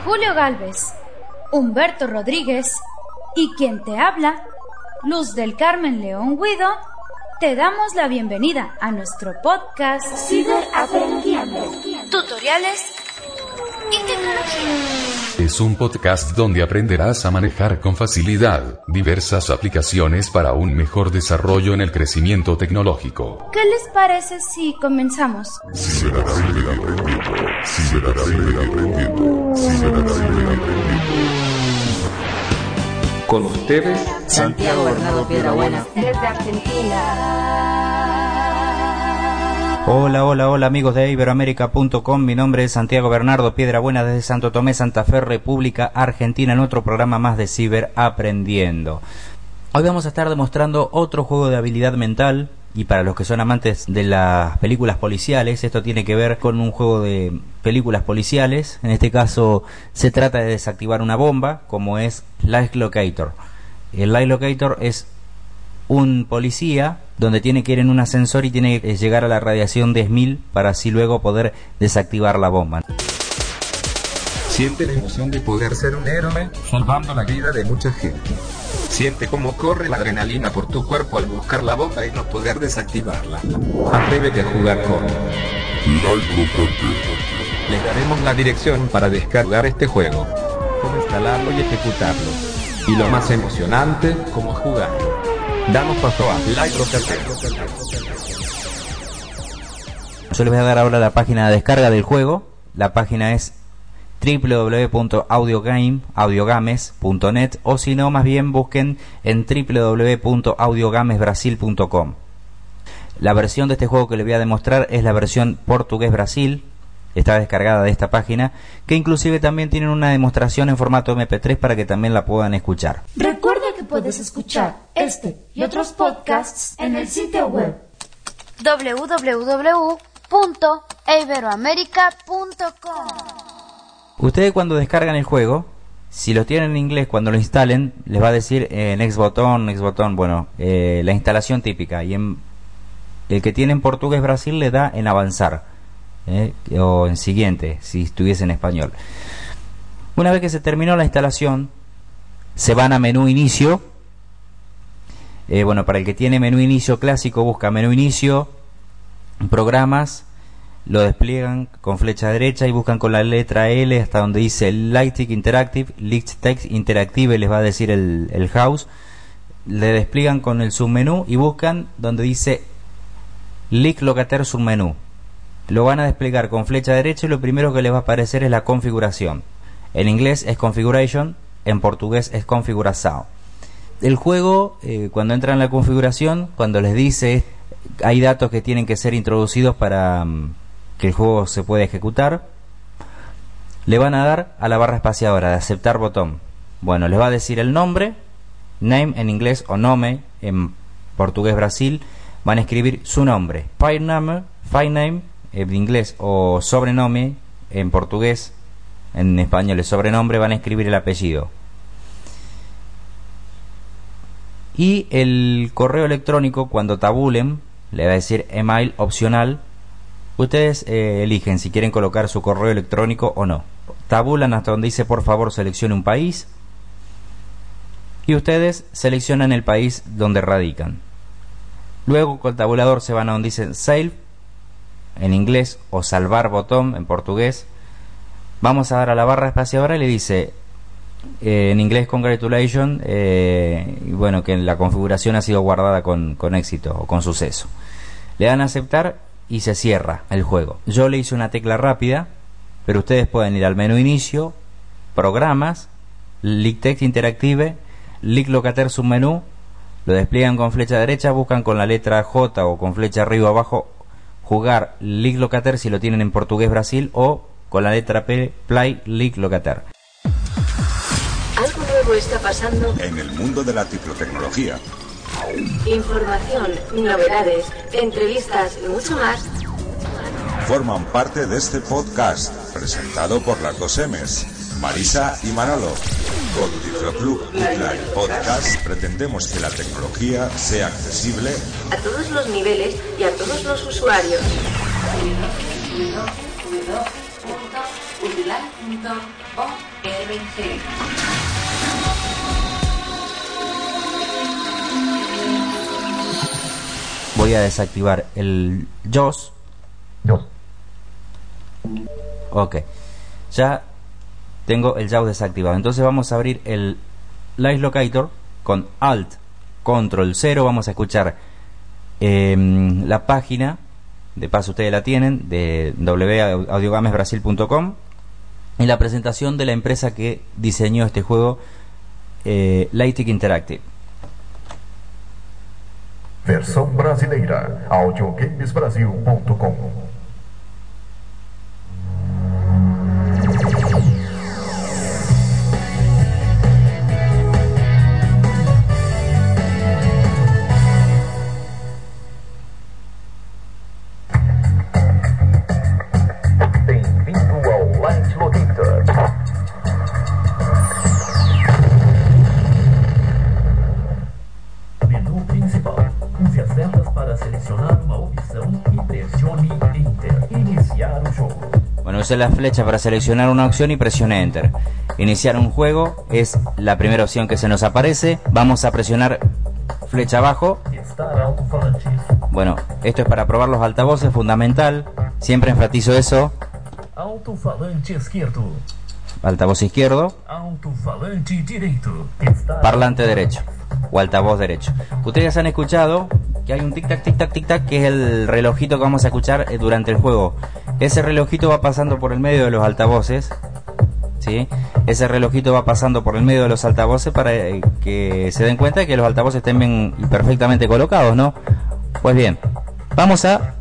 Julio Galvez, Humberto Rodríguez y quien te habla, Luz del Carmen León Guido, te damos la bienvenida a nuestro podcast Ciberaprendiendo, tutoriales y tecnología. Es un podcast donde aprenderás a manejar con facilidad diversas aplicaciones para un mejor desarrollo en el crecimiento tecnológico. ¿Qué les parece si comenzamos? Con ustedes, Santiago Bernardo Piedrabuena, desde Argentina. Hola amigos de Iberoamérica.com, mi nombre es Santiago Bernardo Piedrabuena desde Santo Tomé, Santa Fe, República Argentina, en otro programa más de Ciberaprendiendo. Hoy vamos a estar demostrando otro juego de habilidad mental, y para los que son amantes de las películas policiales, esto tiene que ver con un juego de películas policiales. En este caso se trata de desactivar una bomba, como es Light Locator. El Light Locator es un policía donde tiene que ir en un ascensor y tiene que llegar a la radiación 10.000 para así luego poder desactivar la bomba. Siente la emoción de poder ser un héroe, salvando la vida de mucha gente. Siente cómo corre la adrenalina por tu cuerpo al buscar la bomba y no poder desactivarla. Atrévete a jugar con Light Locator. Les daremos la dirección para descargar este juego, cómo instalarlo y ejecutarlo, y lo más emocionante, cómo jugarlo. Damos paso a Light Locator. Yo les voy a dar ahora la página de descarga del juego. La página es www.audiogames.net, o si no, más bien busquen en www.audiogamesbrasil.com. La versión de este juego que les voy a demostrar es la versión portugués Brasil. Está descargada de esta página, que inclusive también tienen una demostración en formato MP3 para que también la puedan escuchar. Recuerda que puedes escuchar este y otros podcasts en el sitio web www.iberoamerica.com. Ustedes cuando descargan el juego, si lo tienen en inglés, cuando lo instalen, les va a decir next button, bueno, la instalación típica. Y el que tiene en portugués Brasil le da en avanzar, o en siguiente, si estuviese en español. Una vez que se terminó la instalación, se van a menú inicio. Para el que tiene menú inicio clásico, busca menú inicio, programas, lo despliegan con flecha derecha y buscan con la letra L hasta donde dice Lighting Interactive, Light Interactive, les va a decir el house. Le despliegan con el submenú y buscan donde dice Light Locator submenú. Lo van a desplegar con flecha derecha y lo primero que les va a aparecer es la configuración. En inglés es configuration, en portugués es configuração. El juego, cuando entra en la configuración, cuando les dice hay datos que tienen que ser introducidos para que el juego se pueda ejecutar, le van a dar a la barra espaciadora de aceptar botón. Bueno, les va a decir el nombre, name en inglés o nome en portugués Brasil, van a escribir su nombre, file name en inglés, o sobrenombre en portugués, en español es sobrenombre, van a escribir el apellido. Y el correo electrónico, cuando tabulen, le va a decir email opcional. Ustedes eligen si quieren colocar su correo electrónico o no. Tabulan hasta donde dice por favor seleccione un país, y ustedes seleccionan el país donde radican. Luego con el tabulador se van a donde dice save en inglés o salvar botón en portugués. Vamos a dar a la barra espaciadora y le dice en inglés congratulations, que la configuración ha sido guardada con éxito o con suceso. Le dan a aceptar y se cierra el juego. Yo le hice una tecla rápida, pero ustedes pueden ir al menú inicio, programas, Light Interactive, Light Locator submenú, lo despliegan con flecha derecha, buscan con la letra J o con flecha arriba o abajo jugar Light Locator si lo tienen en portugués Brasil, o con la letra P, Play Light Locator. Algo nuevo está pasando en el mundo de la ciclotecnología. Información, novedades, entrevistas y mucho más forman parte de este podcast presentado por las dos M's, Marisa y Manolo. Con Tifloclub Online Podcast pretendemos que la tecnología sea accesible a todos los niveles y a todos los usuarios. www.utilal.org. Voy a desactivar el JAWS. Ok, ya tengo el JAWS desactivado. Entonces vamos a abrir el Live Locator con Alt Control 0. Vamos a escuchar la página, de paso ustedes la tienen, de www.audiogamesbrasil.com, y la presentación de la empresa que diseñó este juego, Lightstick Interactive. Versão brasileira, audiogamesbrasil.com. Bem-vindo ao Light Locator. Menu principal. Use as setas para selecionar uma opção e pressione Enter. Iniciar o jogo. Bueno, use la flecha para seleccionar una opción y presione Enter. Iniciar un juego es la primera opción que se nos aparece. Vamos a presionar flecha abajo. Testar alto-falantes. Bueno, esto es para probar los altavoces, fundamental. Siempre enfatizo eso. Alto-falante esquerdo. Altavoz izquierdo, Alto-falante direito. Testar parlante derecho o altavoz derecho. Ustedes han escuchado que hay un tic-tac, tic-tac, tic-tac, que es el relojito que vamos a escuchar durante el juego. Ese relojito va pasando por el medio de los altavoces, ¿sí? Ese relojito va pasando por el medio de los altavoces para que se den cuenta de que los altavoces estén bien y perfectamente colocados, ¿no? Pues bien, vamos a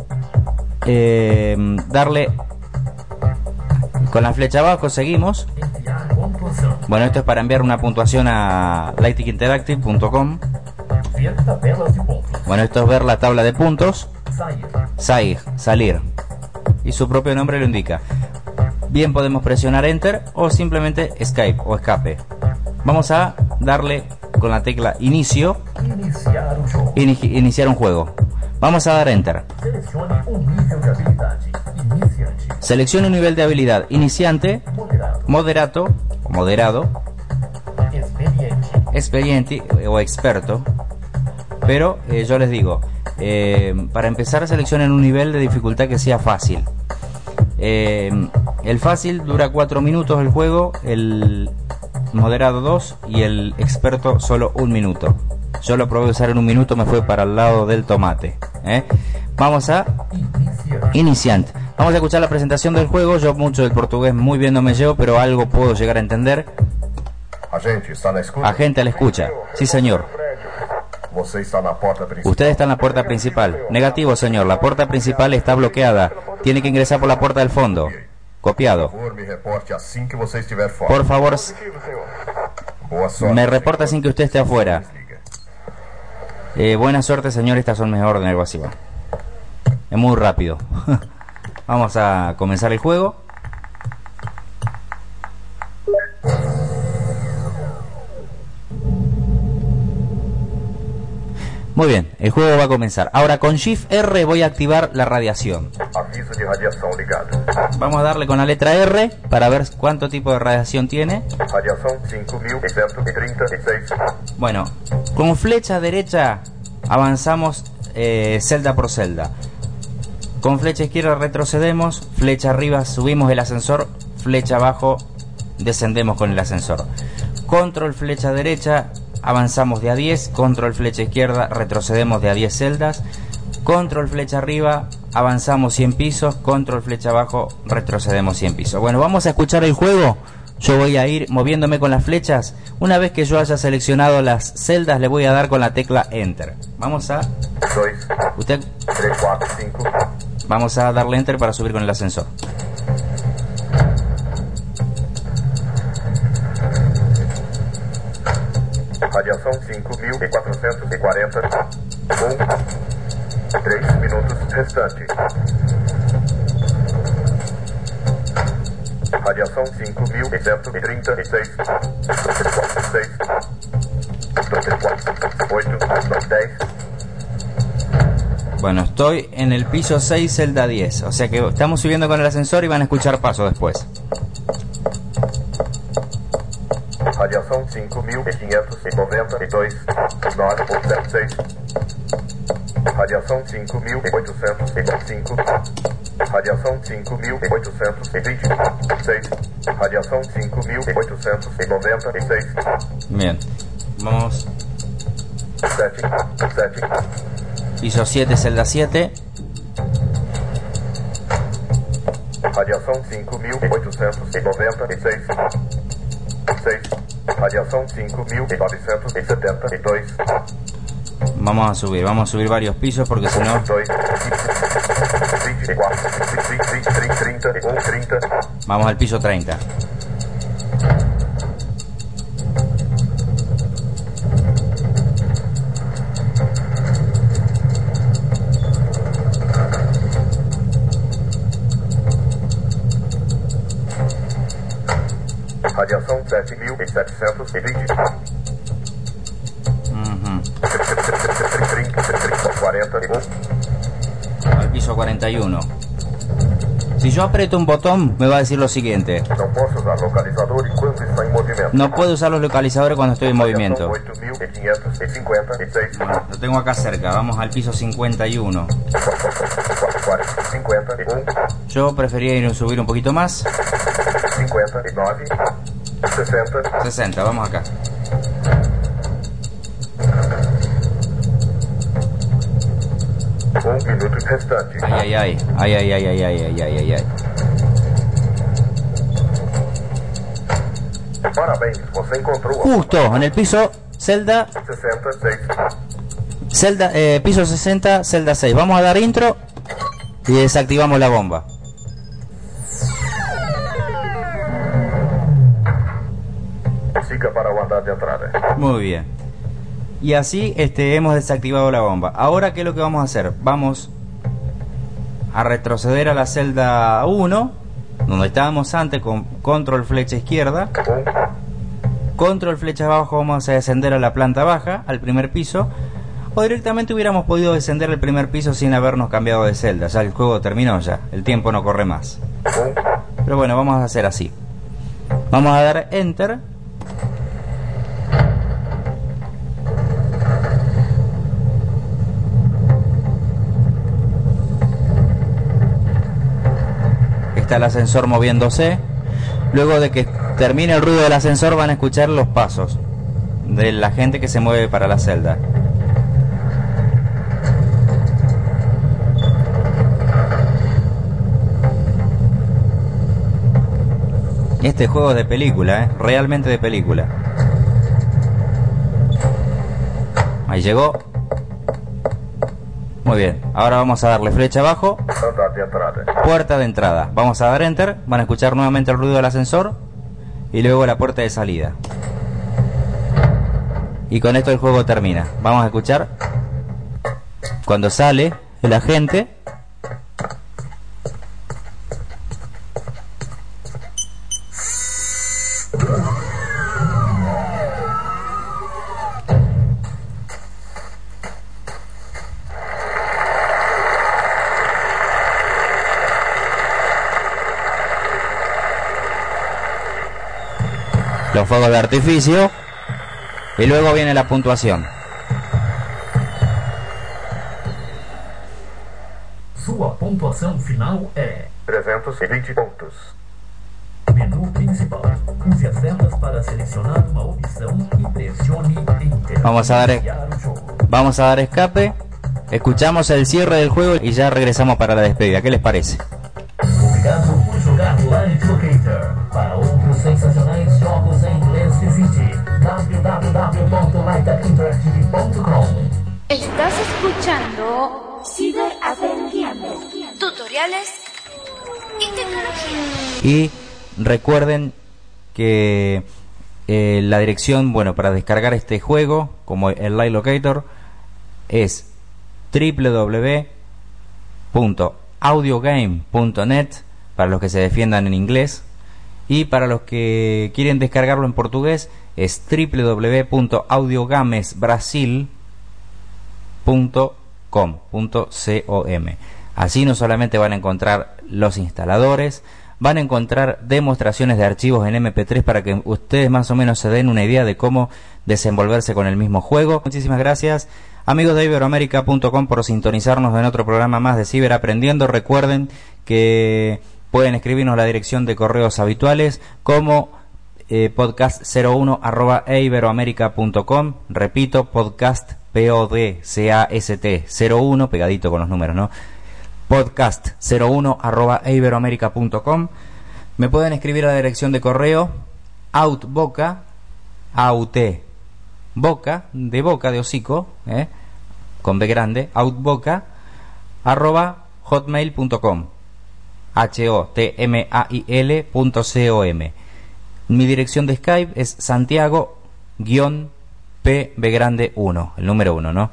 darle con la flecha abajo, seguimos. enviar pontuação. Bueno, esto es para enviar una puntuación a lightstick.interactive.com. Ver tabelas de pontos. Bueno, esto es ver la tabla de puntos. Sair. Salir. Y su propio nombre lo indica. Bien, podemos presionar Enter o simplemente Escape o escape. Vamos a darle con la tecla Inicio, Iniciar o jogo. iniciar un juego. Vamos a dar Enter. Selecione nível de habilidade. Iniciante. Seleccione un nivel de habilidad iniciante, Moderado. moderato o moderado, Experiente. experiente o experto. Pero yo les digo, para empezar seleccionen un nivel de dificultad que sea fácil. El fácil dura 4 minutos el juego, el moderado 2 y el experto solo 1 minuto. Yo lo probé usar en 1 minuto, me fue para el lado del tomate. Vamos a iniciante. Vamos a escuchar la presentación del juego. Yo mucho del portugués muy bien no me llevo, pero algo puedo llegar a entender. Agente, está na escuta? Agente a la escucha. Sí, señor. Você está na porta principal. Usted está en la puerta principal. Negativo, señor. La puerta principal está bloqueada. Tiene que ingresar por la puerta del fondo. Copiado. Por favor, me reporte assim que você estiver fora. Por favor, Boa sorte. me reporta sin que usted esté afuera. Buena suerte, señor. Estas son mis órdenes, algo así va. Es muy rápido. Vamos a comenzar el juego. Muy bien, el juego va a comenzar. Ahora con Shift R voy a activar la radiación. Aviso de radiação ligado. Vamos a darle con la letra R para ver cuánto tipo de radiación tiene. Radiação 5.136. Bueno, con flecha derecha avanzamos celda por celda. Con flecha izquierda retrocedemos, flecha arriba subimos el ascensor, flecha abajo descendemos con el ascensor. Control flecha derecha avanzamos de a 10, control flecha izquierda retrocedemos de a 10 celdas, control flecha arriba avanzamos 100 pisos, control flecha abajo retrocedemos 100 pisos. Bueno, vamos a escuchar el juego. Yo voy a ir moviéndome con las flechas. Una vez que yo haya seleccionado las celdas, le voy a dar con la tecla Enter. Vamos a... 2, Usted... 3, 4, 5. Vamos a darle Enter para subir con el ascensor. Radiação 5.440. 3 minutos restante. Radiação 5.136. 6. 8. 10. Bueno, estoy en el piso 6, celda 10. O sea que estamos subiendo con el ascensor y van a escuchar pasos después. Radiação 5.592, 9.76. Radiação 5.805. Radiação 5.826. Radiação 5.896. Bien, vamos. 7. Piso 7, celda 7. Radiação 5.896. 6. Radiação 5.972. Vamos a subir varios pisos porque si no... 2. 24. 30. Vamos al piso 30. Radiação 7.720. 41. Al piso 41. Si yo aprieto un botón, me va a decir lo siguiente. Não posso usar localizadores quando está em movimento. No puedo usar los localizadores cuando estoy en movimiento. 8.556. Bueno, lo tengo acá cerca. Vamos al piso 51. 51. Yo prefería subir un poquito más. 59. 60. 60, vamos acá. Minuto restante. Ay. Parabéns, você encontrou Justo en el piso celda 66. piso 60, celda 6. Vamos a dar intro y desactivamos la bomba. Siga para o andar de entrada. Muy bien. Y así hemos desactivado la bomba. Ahora, ¿qué es lo que vamos a hacer? Vamos a retroceder a la celda 1, donde estábamos antes, con control flecha izquierda. Control flecha abajo, vamos a descender a la planta baja, al primer piso. O directamente hubiéramos podido descender al primer piso sin habernos cambiado de celda. Ya el juego terminó ya, el tiempo no corre más. Pero bueno, vamos a hacer así. Vamos a dar Enter. Está el ascensor moviéndose. Luego de que termine el ruido del ascensor van a escuchar los pasos de la gente que se mueve para la celda. Este juego es de película, realmente de película. Ahí llegó. Muy bien, ahora vamos a darle flecha abajo. Puerta de entrada. Vamos a dar Enter. Van a escuchar nuevamente el ruido del ascensor. Y luego la puerta de salida. Y con esto el juego termina. Vamos a escuchar cuando sale el agente. Los fuegos de artificio y luego viene la puntuación. Sua pontuação final é 320 pontos. Menu principal. Use as setas para selecionar uma opção e pressione Enter. Vamos a Iniciar o jogo. dar escape. Escuchamos el cierre del juego y ya regresamos para la despedida. ¿Qué les parece? Obrigado por jogar Light Locator. Para outros sensacionais jogos em inglês, visite www.lightinteractive.com. Estás escuchando Ciberaprendiendo, tutoriales y tecnología. Y recuerden que la dirección, bueno, para descargar este juego, como el Light Locator, es www.audiogame.net para los que se defiendan en inglés, y para los que quieren descargarlo en portugués es www.audiogamesbrasil.com. Así no solamente van a encontrar los instaladores, van a encontrar demostraciones de archivos en MP3 para que ustedes más o menos se den una idea de cómo desenvolverse con el mismo juego. Muchísimas gracias, amigos de iberoamerica.com, por sintonizarnos en otro programa más de Ciberaprendiendo. Recuerden que pueden escribirnos a la dirección de correos habituales como podcast01@iberoamerica.com. Repito, podcast podcast 01, pegadito con los números, ¿no? podcast01@iberoamerica.com. Me pueden escribir a la dirección de correo outboca, boca de boca de hocico, con B grande, outboca @hotmail.com, hotmail.com. Mi dirección de Skype es Santiago-PB grande 1, el número 1, ¿no?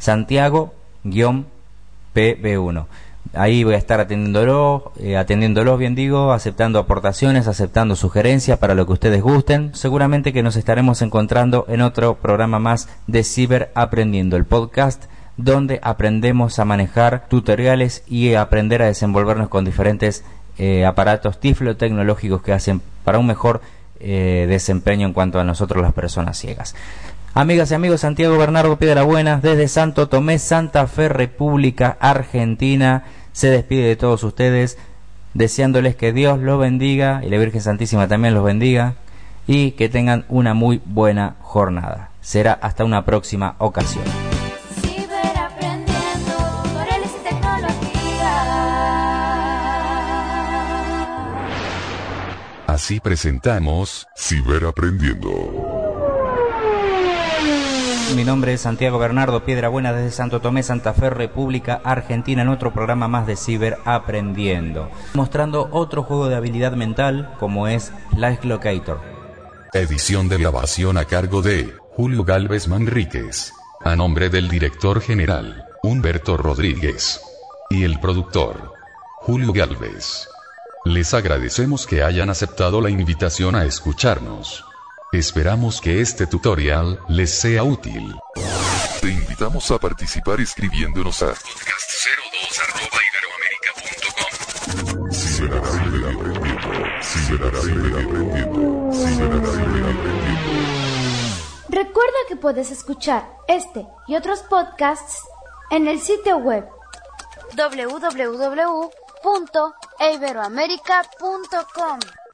Santiago-PB1. Ahí voy a estar atendiéndolos, bien digo, aceptando aportaciones, aceptando sugerencias para lo que ustedes gusten. Seguramente que nos estaremos encontrando en otro programa más de Ciberaprendiendo, el podcast donde aprendemos a manejar tutoriales y aprender a desenvolvernos con diferentes aparatos tiflotecnológicos que hacen para un mejor desempeño en cuanto a nosotros las personas ciegas. Amigas y amigos, Santiago Bernardo Piedrabuena desde Santo Tomé, Santa Fe, República Argentina, se despide de todos ustedes, deseándoles que Dios los bendiga y la Virgen Santísima también los bendiga, y que tengan una muy buena jornada. Será hasta una próxima ocasión. Ciberaprendiendo, tutoriales y tecnología. Así presentamos Ciberaprendiendo. Mi nombre es Santiago Bernardo Piedrabuena desde Santo Tomé, Santa Fe, República Argentina, en otro programa más de Ciberaprendiendo, mostrando otro juego de habilidad mental como es Life Locator. Edición de grabación a cargo de Julio Galvez Manríquez, a nombre del director general, Humberto Rodríguez, y el productor, Julio Galvez. Les agradecemos que hayan aceptado la invitación a escucharnos. Esperamos que este tutorial les sea útil. Te invitamos a participar escribiéndonos a podcast02@iberoamerica.com. Ciberaprendiendo. Recuerda que puedes escuchar este y otros podcasts en el sitio web www.iberoamerica.com.